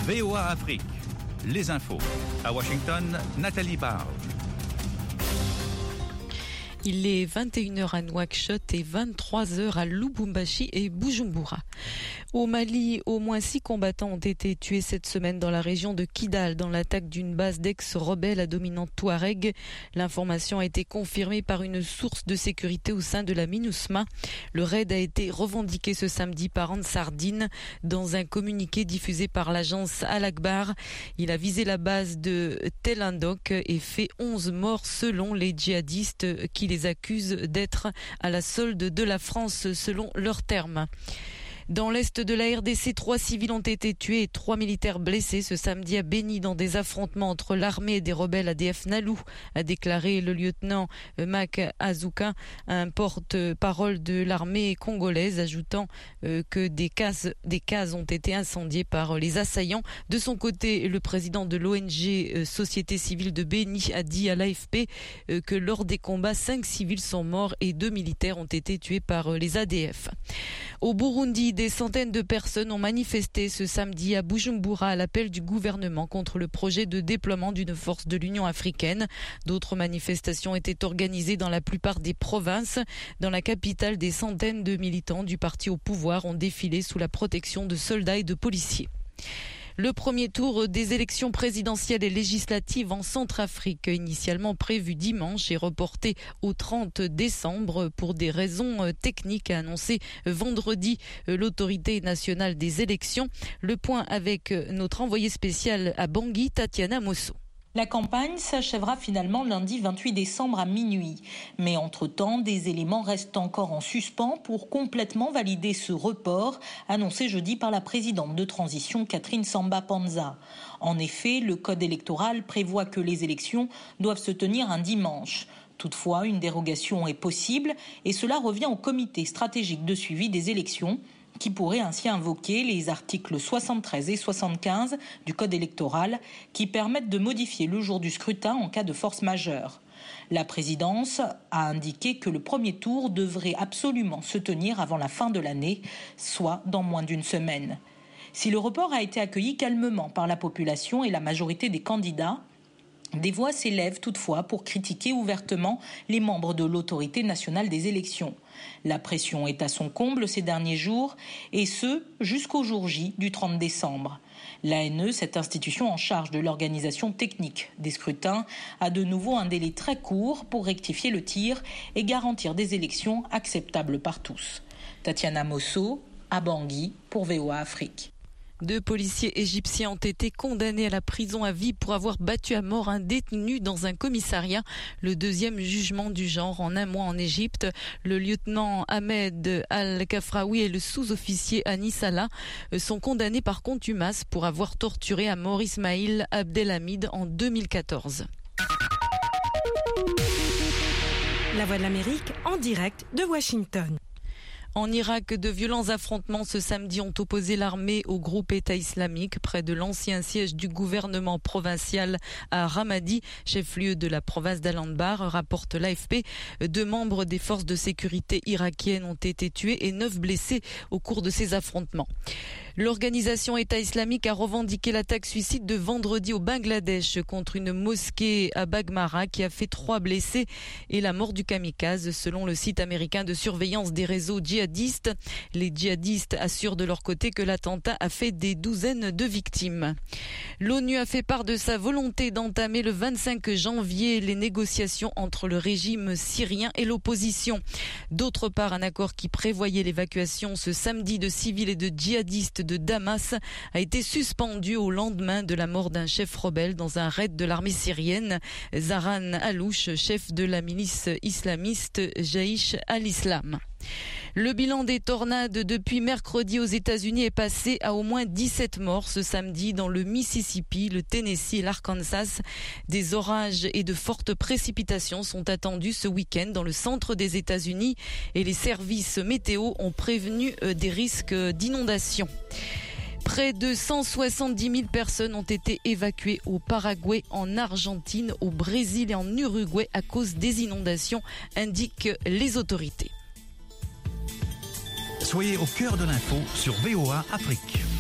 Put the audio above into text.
VOA Afrique, les infos. À Washington, Nathalie Barge. Il est 21h à Nouakchott et 23h à Lubumbashi et Bujumbura. Au Mali, au moins 6 combattants ont été tués cette semaine dans la région de Kidal dans l'attaque d'une base d'ex-rebelles à dominante Touareg. L'information a été confirmée par une source de sécurité au sein de la MINUSMA. Le raid a été revendiqué ce samedi par Ansar Dine dans un communiqué diffusé par l'agence Al-Akbar. Il a visé la base de Tel Andok et fait 11 morts selon les djihadistes qui les accusent d'être à la solde de la France selon leurs termes. Dans l'est de la RDC, 3 civils ont été tués et 3 militaires blessés ce samedi à Beni dans des affrontements entre l'armée et des rebelles ADF Nalou, a déclaré le lieutenant Mac Azuka, un porte-parole de l'armée congolaise, ajoutant que des cases ont été incendiées par les assaillants. De son côté, le président de l'ONG Société civile de Beni a dit à l'AFP que lors des combats, 5 civils sont morts et 2 militaires ont été tués par les ADF. Au Burundi, des centaines de personnes ont manifesté ce samedi à Bujumbura à l'appel du gouvernement contre le projet de déploiement d'une force de l'Union africaine. D'autres manifestations étaient organisées dans la plupart des provinces. Dans la capitale, des centaines de militants du parti au pouvoir ont défilé sous la protection de soldats et de policiers. Le premier tour des élections présidentielles et législatives en Centrafrique, initialement prévu dimanche, est reporté au 30 décembre pour des raisons techniques, a annoncé vendredi l'autorité nationale des élections. Le point avec notre envoyée spéciale à Bangui, Tatiana Mosso. La campagne s'achèvera finalement lundi 28 décembre à minuit. Mais entre-temps, des éléments restent encore en suspens pour complètement valider ce report, annoncé jeudi par la présidente de transition Catherine Samba-Panza. En effet, le code électoral prévoit que les élections doivent se tenir un dimanche. Toutefois, une dérogation est possible et cela revient au comité stratégique de suivi des élections, qui pourrait ainsi invoquer les articles 73 et 75 du Code électoral qui permettent de modifier le jour du scrutin en cas de force majeure. La présidence a indiqué que le premier tour devrait absolument se tenir avant la fin de l'année, soit dans moins d'une semaine. Si le report a été accueilli calmement par la population et la majorité des candidats, des voix s'élèvent toutefois pour critiquer ouvertement les membres de l'autorité nationale des élections. La pression est à son comble ces derniers jours, et ce, jusqu'au jour J du 30 décembre. L'ANE, cette institution en charge de l'organisation technique des scrutins, a de nouveau un délai très court pour rectifier le tir et garantir des élections acceptables par tous. Tatiana Mosso, à Bangui, pour VOA Afrique. 2 policiers égyptiens ont été condamnés à la prison à vie pour avoir battu à mort un détenu dans un commissariat. Le deuxième jugement du genre en un mois en Égypte. Le lieutenant Ahmed Al-Kafraoui et le sous-officier Anis Salah sont condamnés par contumace pour avoir torturé à mort Ismail Abdelhamid en 2014. La Voix de l'Amérique en direct de Washington. En Irak, de violents affrontements ce samedi ont opposé l'armée au groupe État islamique près de l'ancien siège du gouvernement provincial à Ramadi, chef-lieu de la province d'Al-Anbar, rapporte l'AFP. 2 membres des forces de sécurité irakiennes ont été tués et 9 blessés au cours de ces affrontements. L'organisation État islamique a revendiqué l'attaque suicide de vendredi au Bangladesh contre une mosquée à Bagmara qui a fait 3 blessés et la mort du kamikaze selon le site américain de surveillance des réseaux djihadistes. Les djihadistes assurent de leur côté que l'attentat a fait des douzaines de victimes. L'ONU a fait part de sa volonté d'entamer le 25 janvier les négociations entre le régime syrien et l'opposition. D'autre part, un accord qui prévoyait l'évacuation ce samedi de civils et de djihadistes de Damas a été suspendu au lendemain de la mort d'un chef rebelle dans un raid de l'armée syrienne, Zaran Alouche, chef de la milice islamiste Jaïch al-Islam. Le bilan des tornades depuis mercredi aux États-Unis est passé à au moins 17 morts ce samedi dans le Mississippi, le Tennessee et l'Arkansas. Des orages et de fortes précipitations sont attendus ce week-end dans le centre des États-Unis et les services météo ont prévenu des risques d'inondation. Près de 170 000 personnes ont été évacuées au Paraguay, en Argentine, au Brésil et en Uruguay à cause des inondations, indiquent les autorités. Soyez au cœur de l'info sur VOA Afrique.